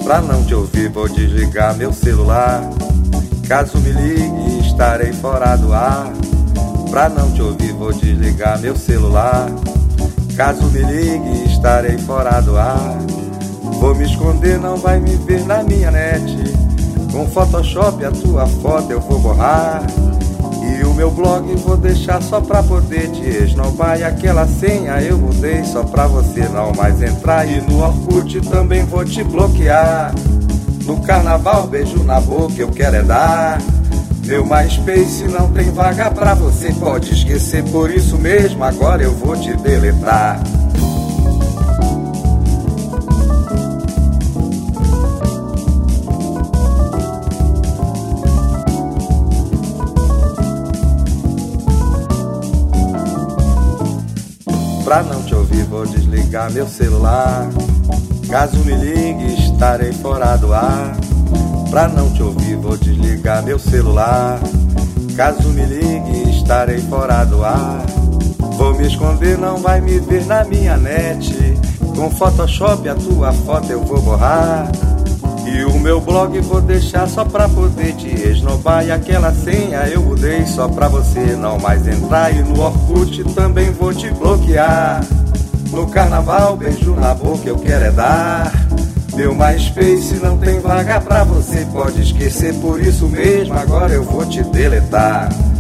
Pra não te ouvir vou desligar meu celular. Caso me ligue estarei fora do ar. Pra não te ouvir vou desligar meu celular. Caso me ligue estarei fora do ar. Vou me esconder, não vai me ver na minha net. Com Photoshop a tua foto eu vou borrar. E o meu blog vou deixar só pra poder te esnobar. E aquela senha eu mudei só pra você não mais entrar. E no Orkut também vou te bloquear. No carnaval beijo na boca eu quero é dar. Meu MySpace não tem vaga pra você, pode esquecer. Por isso mesmo agora eu vou te deletar. Pra não te ouvir vou desligar meu celular. Caso me ligue estarei fora do ar. Pra não te ouvir vou desligar meu celular. Caso me ligue estarei fora do ar. Vou me esconder, não vai me ver na minha net. Com Photoshop a tua foto eu vou borrar. E o meu blog vou deixar só pra poder te esnobar. E aquela senha eu mudei só pra você não mais entrar. E no Orkut também vou te bloquear. No carnaval beijo na boca eu quero é dar. Meu MySpace não tem vaga pra você, pode esquecer. Por isso mesmo agora eu vou te deletar.